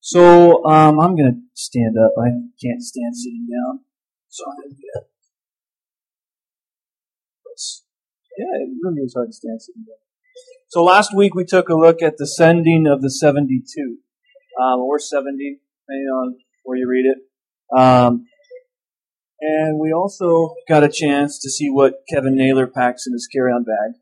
So I'm going to stand up. I can't stand sitting down. So I'm going to get up. Yeah, it really is hard to stand sitting down. So last week we took a look at the sending of the 72. Or 70, depending on where you read it. And we also got a chance to see what Kevin Naylor packs in his carry-on bag.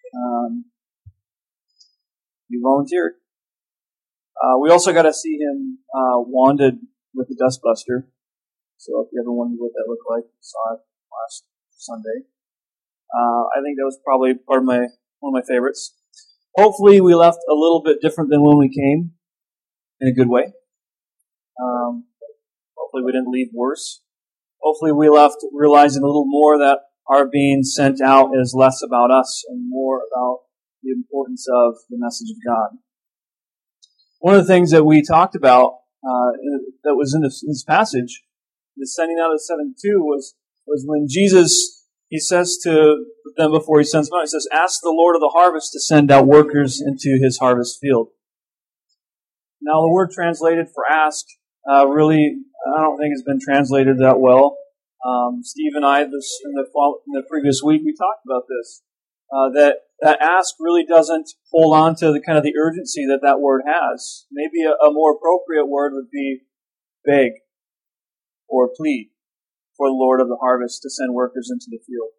He volunteered. We also got to see him wanded with the Dustbuster. So if you ever wondered what that looked like, you saw it last Sunday. I think that was probably one of my favorites. Hopefully we left a little bit different than when we came, in a good way. Hopefully we didn't leave worse. Hopefully we left realizing a little more that our being sent out is less about us and more about the importance of the message of God. One of the things that we talked about that was in this passage, the sending out of the 72, was when Jesus, he says to them before he sends them out, he says, "Ask the Lord of the harvest to send out workers into his harvest field." Now the word translated for ask really, I don't think it's been translated that well. Steve and I, in the previous week, we talked about this. That ask really doesn't hold on to the urgency that word has. Maybe a more appropriate word would be beg or plead for the Lord of the harvest to send workers into the field.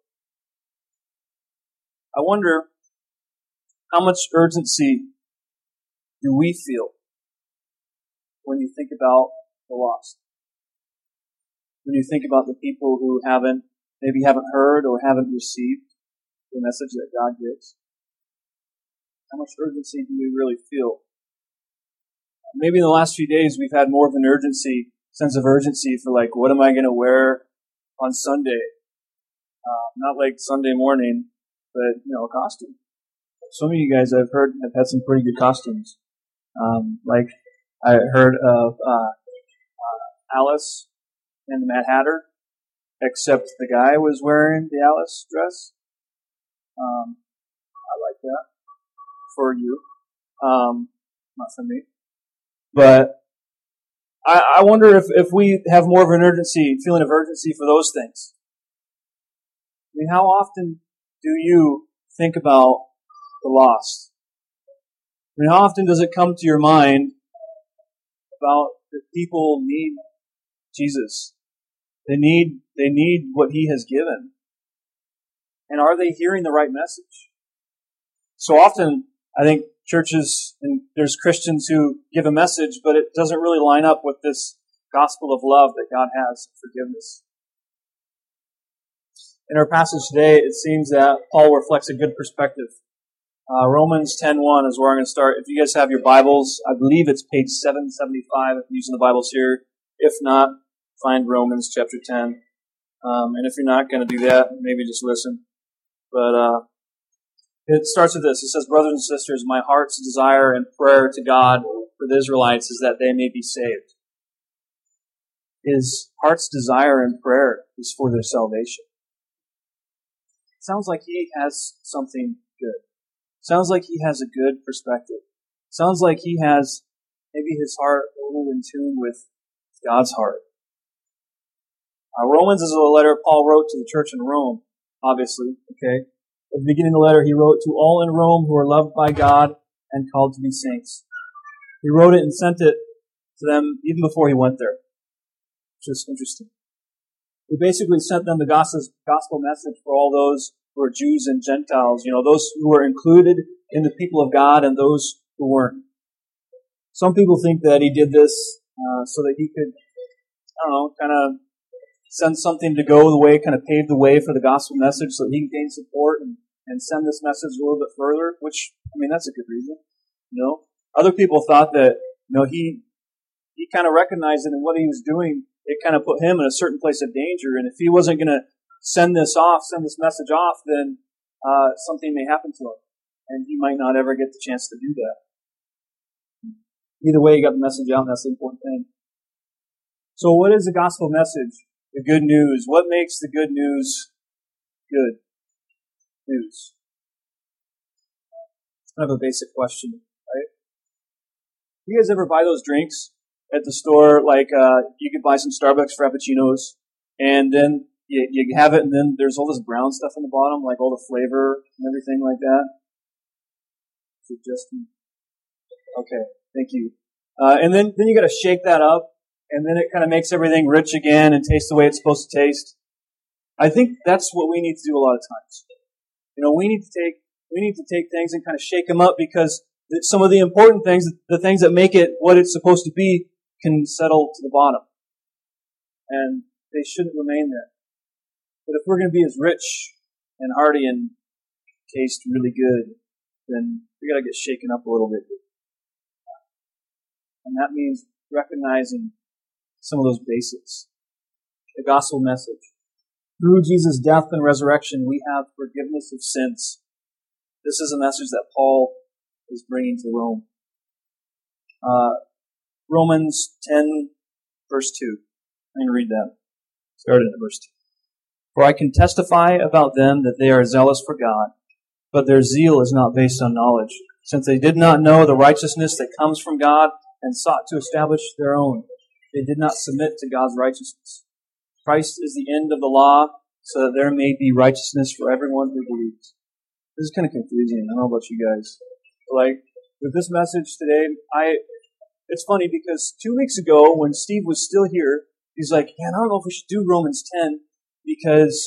I wonder how much urgency do we feel when you think about the lost? When you think about the people who maybe haven't heard or haven't received the message that God gives? How much urgency do we really feel? Maybe in the last few days we've had more of an sense of urgency for what am I going to wear on Sunday? Not like Sunday morning, but, a costume. Some of you guys I've heard have had some pretty good costumes. I heard of Alice and the Mad Hatter, except the guy was wearing the Alice dress. I like that for you, not for me. But I wonder if we have more of an feeling of urgency for those things. I mean, how often do you think about the lost? I mean, how often does it come to your mind about that people need Jesus? They need what he has given. And are they hearing the right message? So often, I think churches, and there's Christians who give a message, but it doesn't really line up with this gospel of love that God has, forgiveness. In our passage today, it seems that Paul reflects a good perspective. Romans 10:1 is where I'm going to start. If you guys have your Bibles, I believe it's page 775 if you're using the Bibles here. If not, find Romans chapter 10. And if you're not going to do that, maybe just listen. But it starts with this. It says, "Brothers and sisters, my heart's desire and prayer to God for the Israelites is that they may be saved." His heart's desire and prayer is for their salvation. It sounds like he has something good. Sounds like he has a good perspective. Sounds like he has maybe his heart a little in tune with God's heart. Romans is a letter Paul wrote to the church in Rome, obviously, okay? At the beginning of the letter, he wrote, "To all in Rome who are loved by God and called to be saints." He wrote it and sent it to them even before he went there. Which is interesting. He basically sent them the gospel message for all those who are Jews and Gentiles, those who were included in the people of God and those who weren't. Some people think that he did this so that he could, kind of send something to go the way, kind of pave the way for the gospel message so that he can gain support and send this message a little bit further, which, that's a good reason, Other people thought that, he kind of recognized it in what he was doing. It kind of put him in a certain place of danger, and if he wasn't going to send this message off, then something may happen to him, and he might not ever get the chance to do that. Either way, he got the message out, and that's the important thing. So what is the gospel message? The good news. What makes the good news good news? It's kind of a basic question, right? You guys ever buy those drinks at the store, like, you could buy some Starbucks Frappuccinos, and then you have it, and then there's all this brown stuff in the bottom, like all the flavor and everything like that. Is it just me? Okay, thank you. And then you gotta shake that up, and then it kind of makes everything rich again and taste the way it's supposed to taste. I think that's what we need to do a lot of times. We need to take things and kind of shake them up, because some of the important things, the things that make it what it's supposed to be, can settle to the bottom. And they shouldn't remain there. But if we're going to be as rich and hearty and taste really good, then we got to get shaken up a little bit. And that means recognizing some of those basics. The gospel message. Through Jesus' death and resurrection, we have forgiveness of sins. This is a message that Paul is bringing to Rome. Romans 10, verse 2. I'm going to read that. Start at verse 2. For I can testify about them that they are zealous for God, but their zeal is not based on knowledge, since they did not know the righteousness that comes from God and sought to establish their own. They did not submit to God's righteousness. Christ is the end of the law, so that there may be righteousness for everyone who believes. This is kind of confusing. I don't know about you guys. Like, with this message today, it's funny because 2 weeks ago, when Steve was still here, he's like, I don't know if we should do Romans 10, because,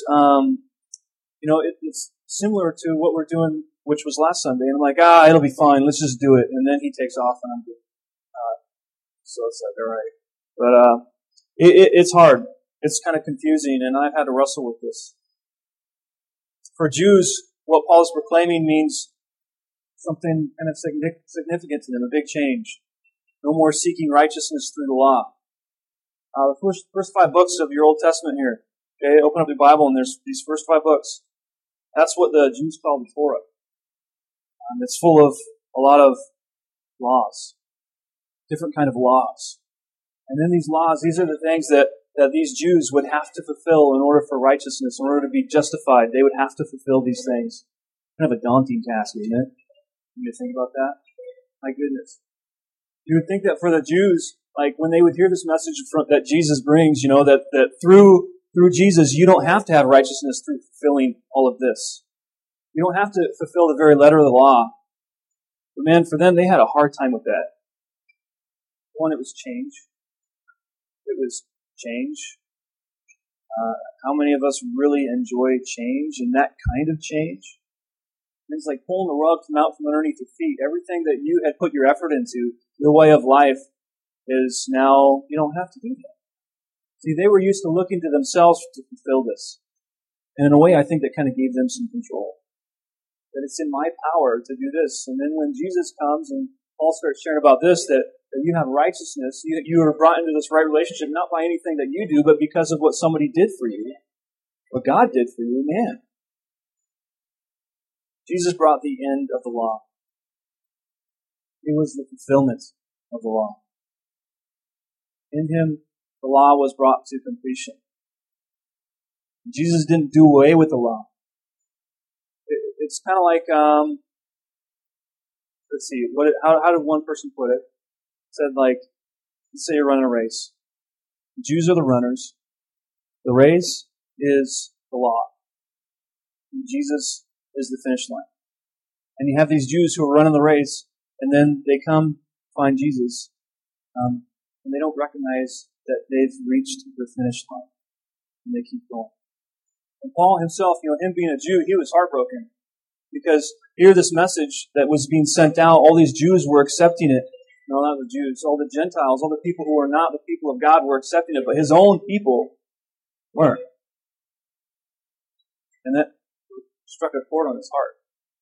it's similar to what we're doing, which was last Sunday. And I'm like, it'll be fine. Let's just do it. And then he takes off, and I'm good. So it's like, all right. But it's hard. It's kind of confusing, and I've had to wrestle with this. For Jews, what Paul is proclaiming means something kind of significant to them, a big change. No more seeking righteousness through the law. The first 5 books of your Old Testament here. Okay, open up your Bible, and there's these first 5 books. That's what the Jews call the Torah. It's full of a lot of laws, different kind of laws. And then these laws, these are the things that these Jews would have to fulfill in order for righteousness, in order to be justified. They would have to fulfill these things. Kind of a daunting task, isn't it? You think about that? My goodness. You would think that for the Jews, like when they would hear this message that Jesus brings, that through Jesus, you don't have to have righteousness through fulfilling all of this. You don't have to fulfill the very letter of the law. But man, for them, they had a hard time with that. One, it was change. It was change. How many of us really enjoy change and that kind of change? It's like pulling the rug out from underneath your feet. Everything that you had put your effort into, your way of life, is now, you don't have to do that. See, they were used to looking to themselves to fulfill this. And in a way, I think that kind of gave them some control. That it's in my power to do this. And then when Jesus comes and Paul starts sharing about this, that you have righteousness, you are brought into this right relationship not by anything that you do, but because of what somebody did for you, what God did for you, man. Jesus brought the end of the law. It was the fulfillment of the law. In Him, the law was brought to completion. Jesus didn't do away with the law. It's kind of like, let's see, how did one person put it? It said like, let's say you're running a race. The Jews are the runners. The race is the law. And Jesus is the finish line. And you have these Jews who are running the race, and then they come find Jesus, and they don't recognize that they've reached the finish line, and they keep going. And Paul himself, him being a Jew, he was heartbroken, because here this message that was being sent out, all these Jews were accepting it. No, not the Jews, all the Gentiles, all the people who were not the people of God were accepting it, but his own people weren't. And that struck a chord on his heart.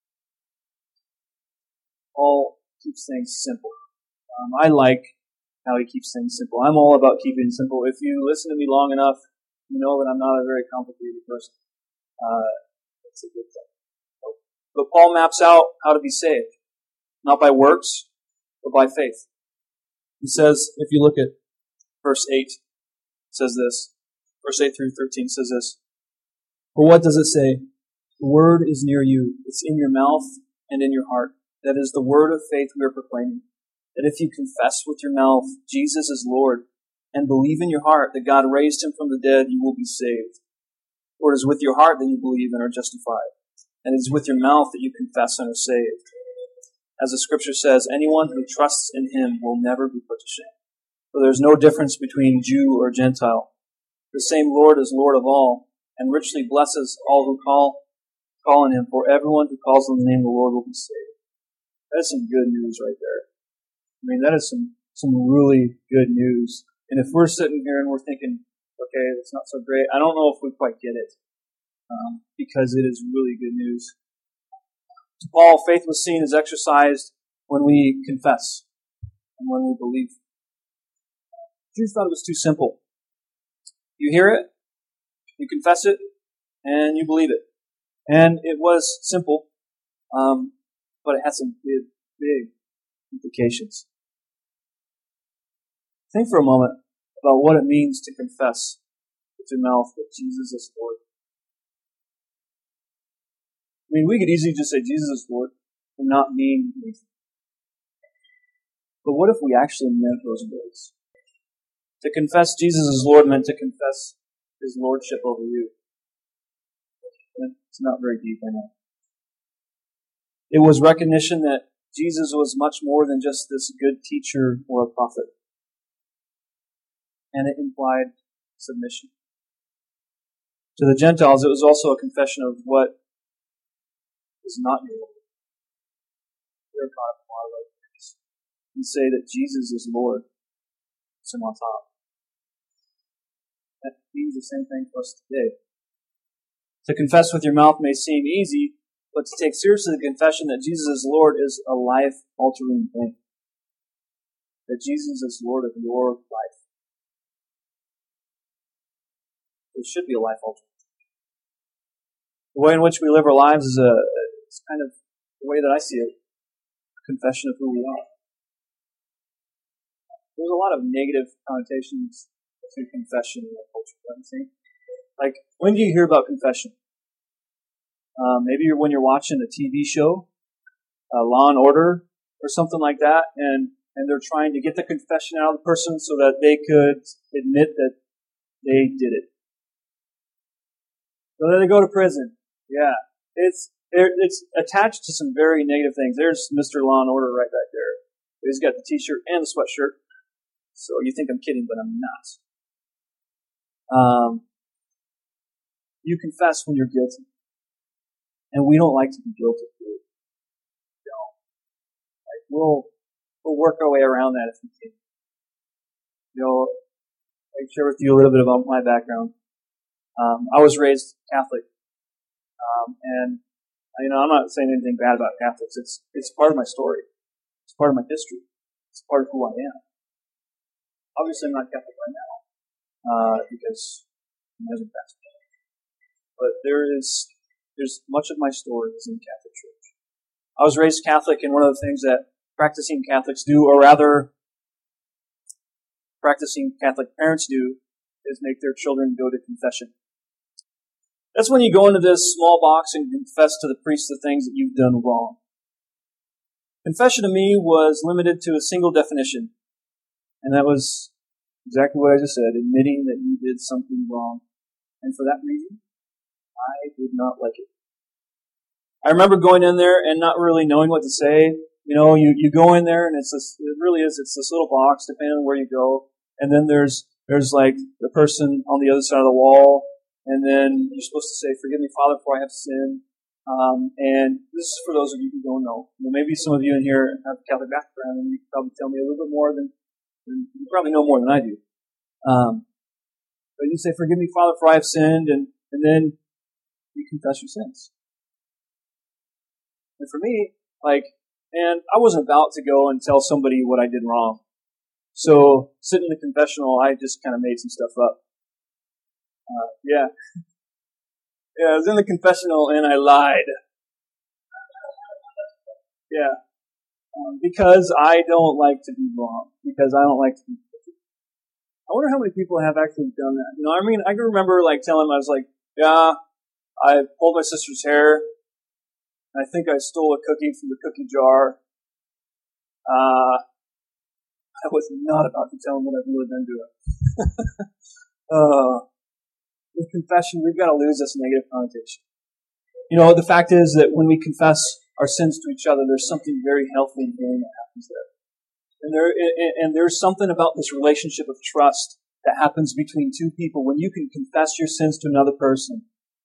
Paul keeps things simple. I like how he keeps things simple. I'm all about keeping it simple. If you listen to me long enough, you know that I'm not a very complicated person. It's a good thing. But Paul maps out how to be saved. Not by works, but by faith. He says, if you look at verse 8, it says this. Verse 8 through 13 says this. For what does it say? The word is near you. It's in your mouth and in your heart. That is the word of faith we are proclaiming. that if you confess with your mouth Jesus is Lord and believe in your heart that God raised him from the dead, you will be saved. For it is with your heart that you believe and are justified, and it is with your mouth that you confess and are saved. As the scripture says, anyone who trusts in him will never be put to shame. For there is no difference between Jew or Gentile. The same Lord is Lord of all, and richly blesses all who call on him. For everyone who calls on the name of the Lord will be saved. That is some good news right there. I mean, that is some really good news. And if we're sitting here and we're thinking, okay, that's not so great, I don't know if we quite get it, because it is really good news. To Paul, faith was seen as exercised when we confess and when we believe. Jews thought it was too simple. You hear it, you confess it, and you believe it. And it was simple, but it had some big implications. Think for a moment about what it means to confess with your mouth that Jesus is Lord. I mean, we could easily just say Jesus is Lord and not mean anything. But what if we actually meant those words? To confess Jesus is Lord meant to confess his lordship over you. It's not very deep, I know. It was recognition that Jesus was much more than just this good teacher or a prophet. And it implied submission. To the Gentiles, it was also a confession of what is not your Lord. They're caught up in a lot of other things. And say that Jesus is Lord. It's him on top. That means the same thing for us today. To confess with your mouth may seem easy, but to take seriously the confession that Jesus is Lord is a life-altering thing. That Jesus is Lord of your life. It should be a life-altering thing. The way in which we live our lives is it's kind of the way that I see it. A confession of who we are. There's a lot of negative connotations to confession in our culture, don't you think? Like, when do you hear about confession? Maybe when you're watching a TV show, Law and Order, or something like that, and they're trying to get the confession out of the person so that they could admit that they did it. So then they go to prison. Yeah. It's attached to some very negative things. There's Mr. Law and Order right back there. He's got the t-shirt and the sweatshirt. So you think I'm kidding, but I'm not. You confess when you're guilty. And we don't like to be guilty. Like we'll work our way around that if we can. I can share with you a little bit about my background. I was raised Catholic. And I'm not saying anything bad about Catholics. It's part of my story. It's part of my history. It's part of who I am. Obviously, I'm not Catholic right now because I'm not Catholic. But there's much of my story is in the Catholic Church. I was raised Catholic, and one of the things that practicing Catholics do, or rather, practicing Catholic parents do, is make their children go to confession. That's when you go into this small box and confess to the priest the things that you've done wrong. Confession to me was limited to a single definition, and that was exactly what I just said, admitting that you did something wrong. And for that reason, I did not like it. I remember going in there and not really knowing what to say. You go in there and it's this little box, depending on where you go. And then there's like the person on the other side of the wall. And then you're supposed to say, "Forgive me, Father, for I have sinned." And this is for those of you who don't know. Maybe some of you in here have a Catholic background and you can probably tell me a little bit more than you probably know more than I do. But you say, "Forgive me, Father, for I have sinned," and then you confess your sins. And for me, and I wasn't about to go and tell somebody what I did wrong. So, sitting in the confessional, I just kind of made some stuff up. Yeah, I was in the confessional and I lied. Yeah. Because I don't like to be wrong. Because I don't like to be guilty. I wonder how many people have actually done that. I can remember telling them, I was like, "Yeah, I pulled my sister's hair. I think I stole a cookie from the cookie jar. I was not about to tell him what I've really been doing. With confession, we've got to lose this negative connotation. The fact is that when we confess our sins to each other, there's something very healthy and healing that happens there. And there's something about this relationship of trust that happens between two people when you can confess your sins to another person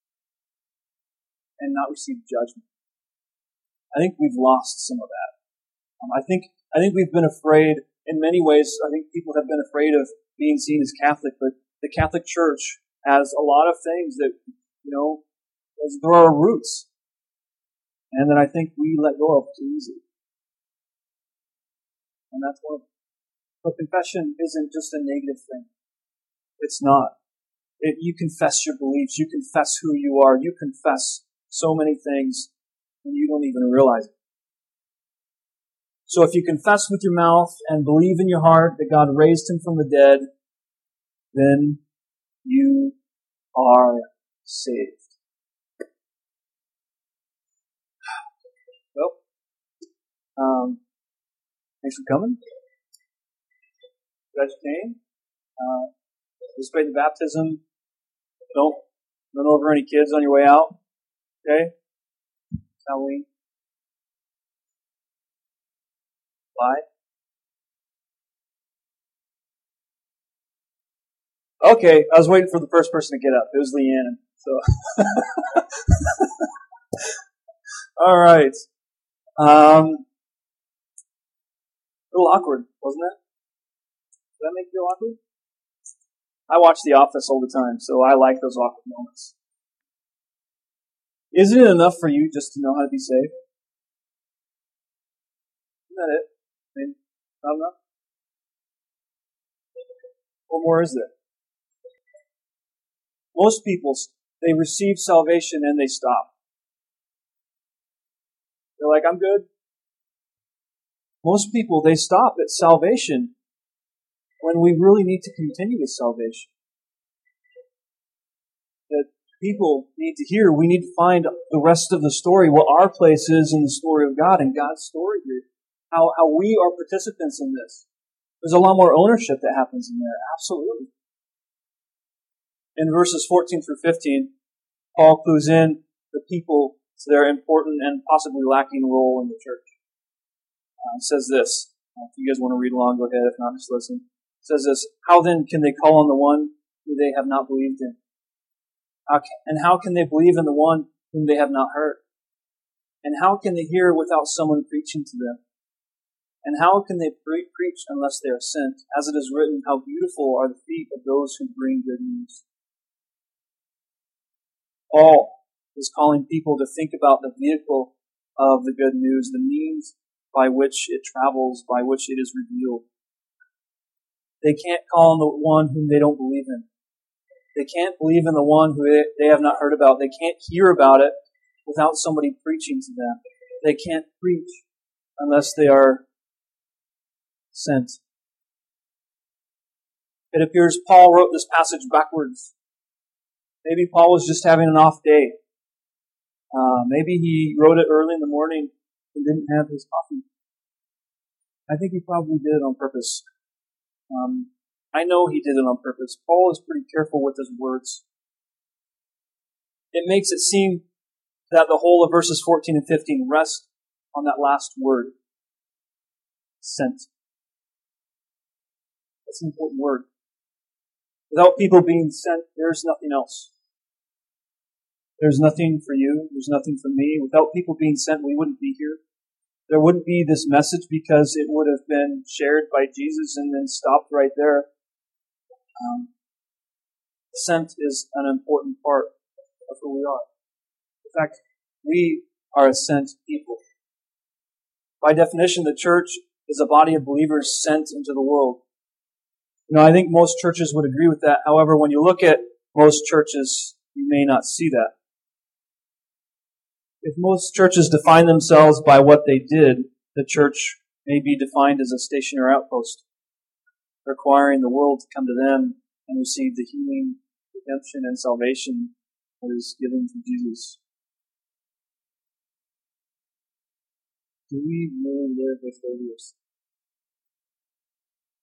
and not receive judgment. I think we've lost some of that. I think we've been afraid in many ways. I think people have been afraid of being seen as Catholic, but the Catholic Church has a lot of things that, there are roots. And that I think we let go of too easily. And that's one of them. But confession isn't just a negative thing. It's not. You confess your beliefs. You confess who you are. You confess so many things, and you don't even realize it. So if you confess with your mouth and believe in your heart that God raised him from the dead, then you are saved. Well, thanks for coming. Glad you came. Participate in the baptism. Don't run over any kids on your way out. Okay? It's Halloween. Bye. Okay, I was waiting for the first person to get up. It was Leanne. So, all right. A little awkward, wasn't it? Did that make you feel awkward? I watch The Office all the time, so I like those awkward moments. Isn't it enough for you just to know how to be saved? Isn't that it? I mean, not enough? What more is there? Most people, they receive salvation and they stop. They're like, I'm good. Most people, they stop at salvation when we really need to continue with salvation. That people need to hear, we need to find the rest of the story, what our place is in the story of God and God's story here. How we are participants in this. There's a lot more ownership that happens in there. Absolutely. In verses 14 through 15, Paul clues in the people to their important and possibly lacking role in the church. It says this. If you guys want to read along, go ahead. If not, just listen. It says this. How then can they call on the one who they have not believed in? And how can they believe in the one whom they have not heard? And how can they hear without someone preaching to them? And how can they preach unless they are sent? As it is written, how beautiful are the feet of those who bring good news. Paul is calling people to think about the vehicle of the good news, the means by which it travels, by which it is revealed. They can't call on the one whom they don't believe in. They can't believe in the one who they have not heard about. They can't hear about it without somebody preaching to them. They can't preach unless they are sent. It appears Paul wrote this passage backwards. Maybe Paul was just having an off day. Maybe he wrote it early in the morning and didn't have his coffee. I think he probably did it on purpose. I know he did it on purpose. Paul is pretty careful with his words. It makes it seem that the whole of verses 14 and 15 rest on that last word. Sent. That's an important word. Without people being sent, there's nothing else. There's nothing for you. There's nothing for me. Without people being sent, we wouldn't be here. There wouldn't be this message because it would have been shared by Jesus and then stopped right there. Sent is an important part of who we are. In fact, we are a sent people. By definition, the church is a body of believers sent into the world. I think most churches would agree with that. However, when you look at most churches, you may not see that. If most churches define themselves by what they did, the church may be defined as a station or outpost, requiring the world to come to them and receive the healing, redemption, and salvation that is given through Jesus. Do we really live as believers?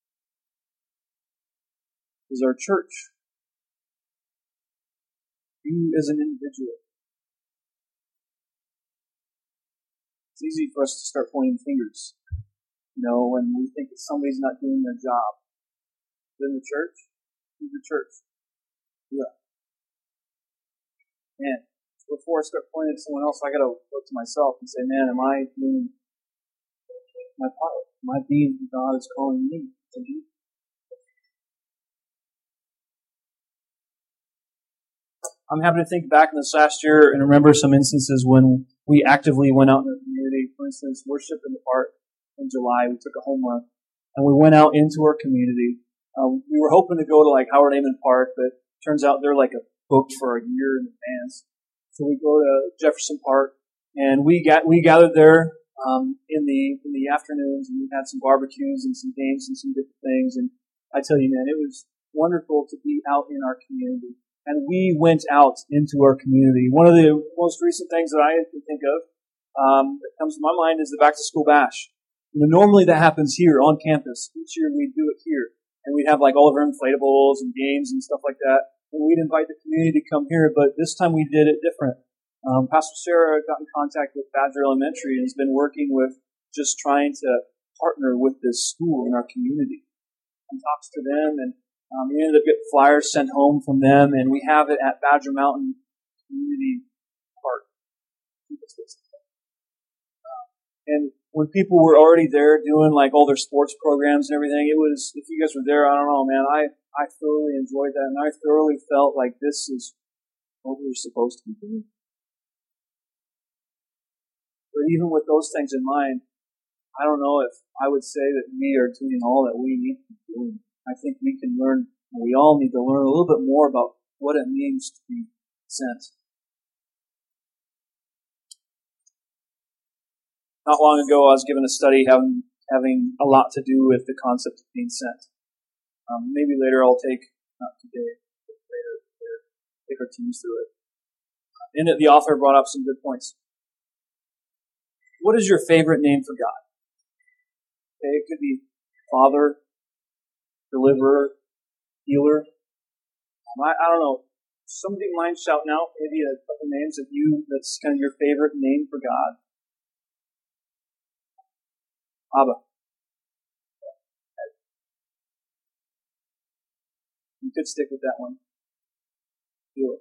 is our church. You as an individual. It's easy for us to start pointing fingers. When we think that somebody's not doing their job. But in the church, who's the church? Yeah. Man, before I start pointing at someone else, I gotta look to myself and say, man, am I doing my part? Am I being who God is calling me to be? I'm happy to think back in this last year and remember some instances when we actively went out in the community. For instance, worship in the park in July. We took a home run and we went out into our community. We were hoping to go to like Howard Amon Park, but it turns out they're like booked for a year in advance. So we go to Jefferson Park and we gathered there in the afternoons, and we had some barbecues and some games and some different things. And I tell you, man, it was wonderful to be out in our community. And we went out into our community. One of the most recent things that I can think of that comes to my mind is the Back to School Bash. Normally that happens here on campus. Each year we do it here. And we'd have like all of our inflatables and games and stuff like that. And we'd invite the community to come here, but this time we did it different. Pastor Sarah got in contact with Badger Elementary and has been working with just trying to partner with this school in our community. And talks to them, and we ended up getting flyers sent home from them, and we have it at Badger Mountain Community Park. And when people were already there doing like all their sports programs and everything, it was, if you guys were there, I don't know, man, I thoroughly enjoyed that, and I thoroughly felt like this is what we were supposed to be doing. But even with those things in mind, I don't know if I would say that we are doing all that we need to be doing. I think we can learn, we all need to learn a little bit more about what it means to be sent. Not long ago, I was given a study having a lot to do with the concept of being sent. Maybe later I'll not today, but later, take our teams through it. In it, the author brought up some good points. What is your favorite name for God? Okay, it could be Father, Deliverer, Healer. I don't know. Somebody mind shouting out maybe a couple names that's kind of your favorite name for God. Abba. You could stick with that one. Healer.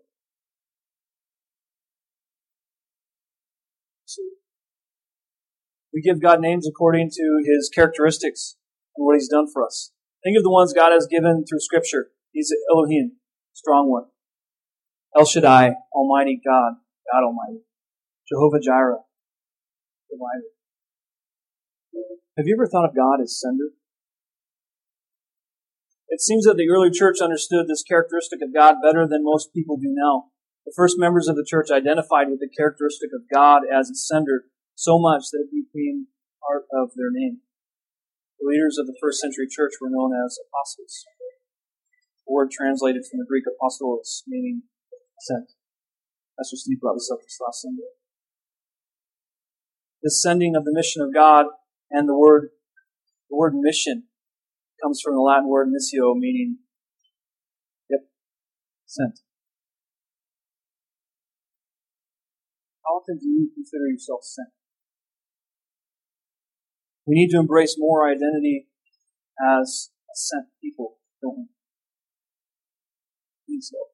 We give God names according to His characteristics and what He's done for us. Think of the ones God has given through Scripture. He's Elohim, strong one. El Shaddai, Almighty God, God Almighty. Jehovah Jireh, provider. Have you ever thought of God as sender? It seems that the early church understood this characteristic of God better than most people do now. The first members of the church identified with the characteristic of God as a sender so much that it became part of their name. The leaders of the first century church were known as apostles. The word translated from the Greek apostolos, meaning sent. Pastor Steve brought this up this last Sunday. The sending of the mission of God and the word mission comes from the Latin word missio, meaning sent. How often do you consider yourself sent? We need to embrace more identity as sent people, don't we? I think so.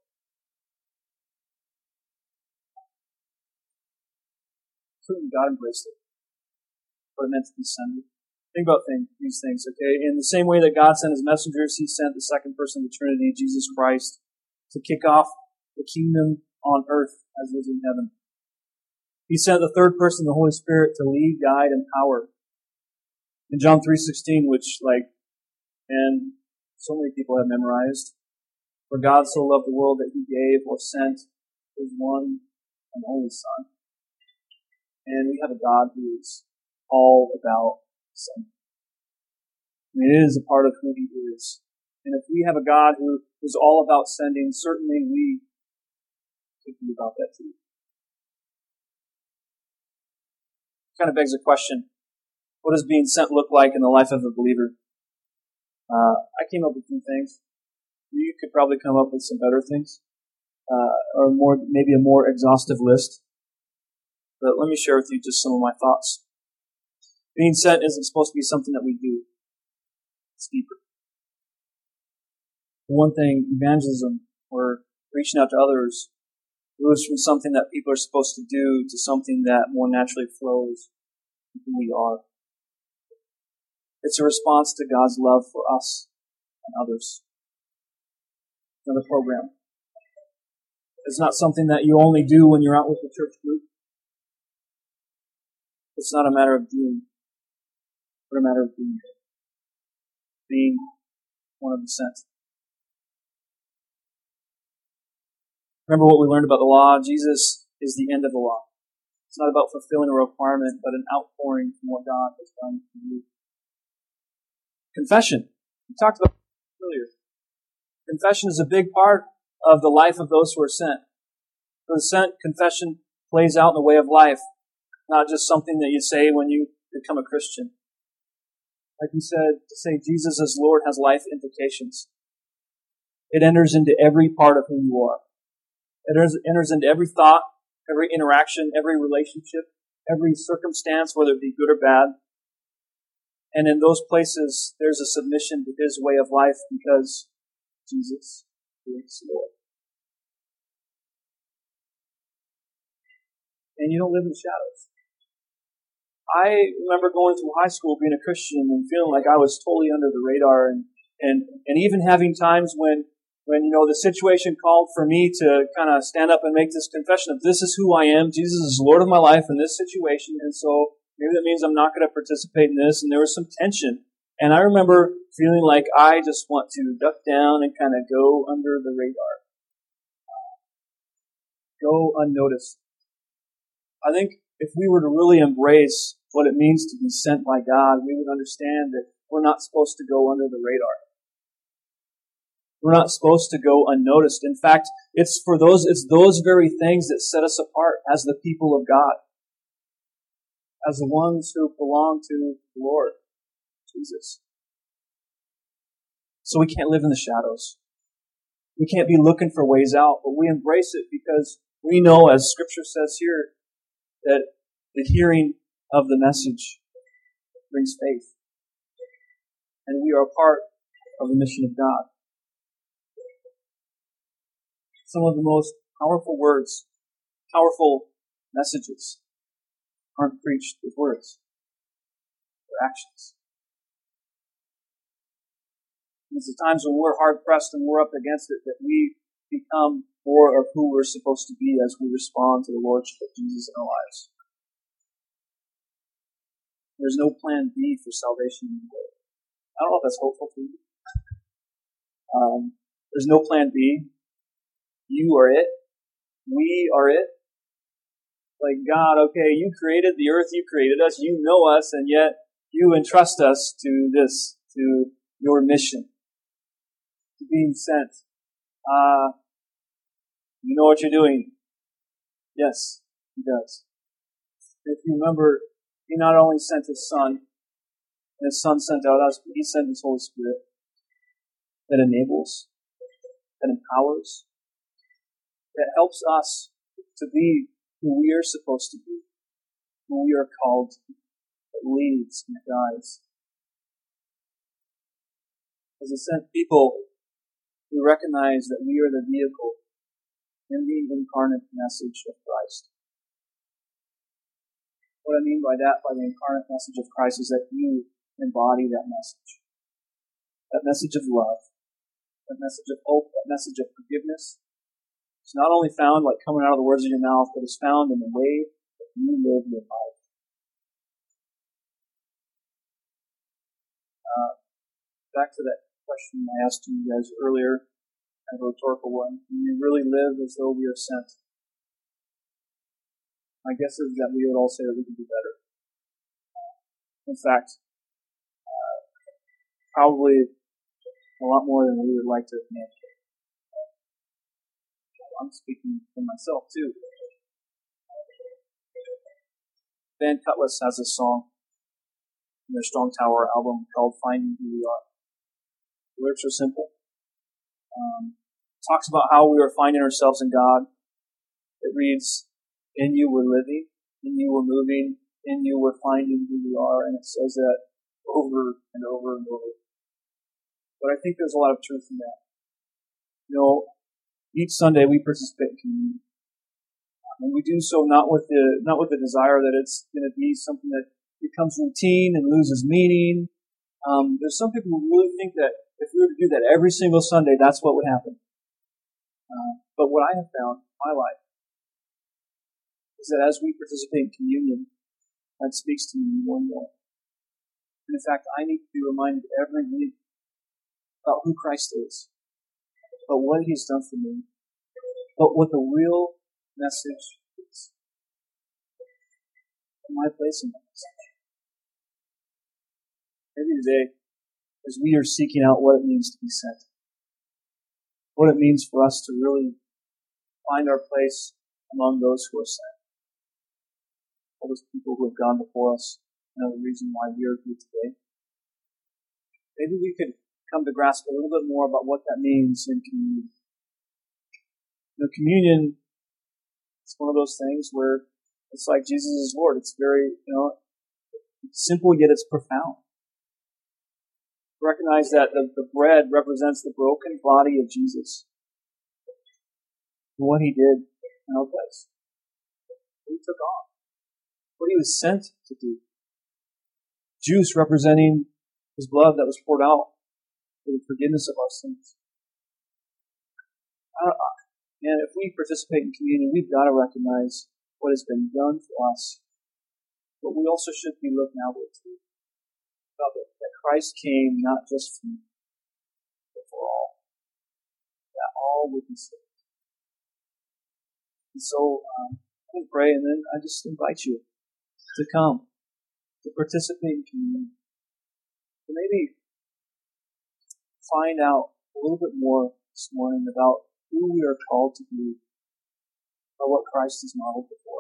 Certainly God embraced it. What it meant to be sent. Think about these things, okay? In the same way that God sent His messengers, He sent the second person of the Trinity, Jesus Christ, to kick off the kingdom on earth as it is in heaven. He sent the third person, the Holy Spirit, to lead, guide, and power. In John 3:16, which, and so many people have memorized, for God so loved the world that He gave or sent His one and only Son. And we have a God who is all about sending. It is a part of who He is. And if we have a God who is all about sending, certainly we should be about that too. Kind of begs a question. What does being sent look like in the life of a believer? I came up with 2 things. You could probably come up with some better things, or maybe a more exhaustive list. But let me share with you just some of my thoughts. Being sent isn't supposed to be something that we do. It's deeper. For one thing, evangelism, or reaching out to others, moves from something that people are supposed to do to something that more naturally flows from who we are. It's a response to God's love for us and others. Another program. It's not something that you only do when you're out with the church group. It's not a matter of doing, but a matter of being. Being one of the sent. Remember what we learned about the law? Jesus is the end of the law. It's not about fulfilling a requirement, but an outpouring from what God has done for you. Confession. We talked about it earlier. Confession is a big part of the life of those who are sent. For the sent, confession plays out in the way of life, not just something that you say when you become a Christian. Like we said, to say Jesus as Lord has life implications. It enters into every part of who you are. It enters into every thought, every interaction, every relationship, every circumstance, whether it be good or bad. And in those places, there's a submission to His way of life because Jesus is Lord. And you don't live in the shadows. I remember going through high school being a Christian and feeling like I was totally under the radar and even having times when the situation called for me to kind of stand up and make this confession of this is who I am, Jesus is Lord of my life in this situation, and so maybe that means I'm not going to participate in this, and there was some tension. And I remember feeling like I just want to duck down and kind of go under the radar. Go unnoticed. I think if we were to really embrace what it means to be sent by God, we would understand that we're not supposed to go under the radar. We're not supposed to go unnoticed. In fact, it's those very things that set us apart as the people of God, as the ones who belong to the Lord, Jesus. So we can't live in the shadows. We can't be looking for ways out, but we embrace it because we know, as Scripture says here, that the hearing of the message brings faith. And we are a part of the mission of God. Some of the most powerful words, powerful messages aren't preached with words. They're actions. It's the times when we're hard-pressed and we're up against it that we become more of who we're supposed to be as we respond to the Lordship of Jesus in our lives. There's no plan B for salvation in the world. I don't know if that's hopeful for you. There's no plan B. You are it. We are it. Like, God, okay, you created the earth, you created us, you know us, and yet you entrust us to this, to your mission, to being sent. You know what you're doing. Yes, He does. If you remember, He not only sent His Son, and His Son sent out us, but He sent His Holy Spirit that enables, that empowers, that helps us to be who we are supposed to be, who we are called to be, that leads and guides. As a sent people, we recognize that we are the vehicle in the incarnate message of Christ. What I mean by that, by the incarnate message of Christ, is that you embody that message. That message of love, that message of hope, that message of forgiveness. It's not only found like coming out of the words of your mouth, but it's found in the way that you live your life. Back to that question I asked you guys earlier, kind of a rhetorical one. Do we really live as though we are sent? My guess is that we would all say that we can do better. In fact, probably a lot more than we would like to admit. I'm speaking for myself too. Van Cutlass has a song in their Strong Tower album called Finding Who We Are. The lyrics are simple. talks about how we are finding ourselves in God. It reads, "In you we're living, in you we're moving, in you we're finding who we are," and it says that over and over and over. But I think there's a lot of truth in that. Each Sunday we participate in communion. And we do so not with the desire that it's going to be something that becomes routine and loses meaning. There's some people who really think that if we were to do that every single Sunday, that's what would happen. But what I have found in my life is that as we participate in communion, that speaks to me more and more. And in fact, I need to be reminded every week about who Christ is, about what He's done for me, about what the real message is, and my place in that message. Maybe today, as we are seeking out what it means to be sent, what it means for us to really find our place among those who are sent, all those people who have gone before us, and the reason why we are here today. Maybe we could come to grasp a little bit more about what that means in communion. Communion is one of those things where it's like Jesus is Lord. It's very, it's simple, yet it's profound. Recognize that the bread represents the broken body of Jesus. And what He did in our place. What He took on. What He was sent to do. Juice representing His blood that was poured out for the forgiveness of our sins. And if we participate in communion, we've got to recognize what has been done for us. But we also should be looking outward too. That Christ came not just for me, but for all. That all would be saved. And so, I'm going to pray, and then I just invite you to come, to participate in communion, to maybe find out a little bit more this morning about who we are called to be, or what Christ has modeled before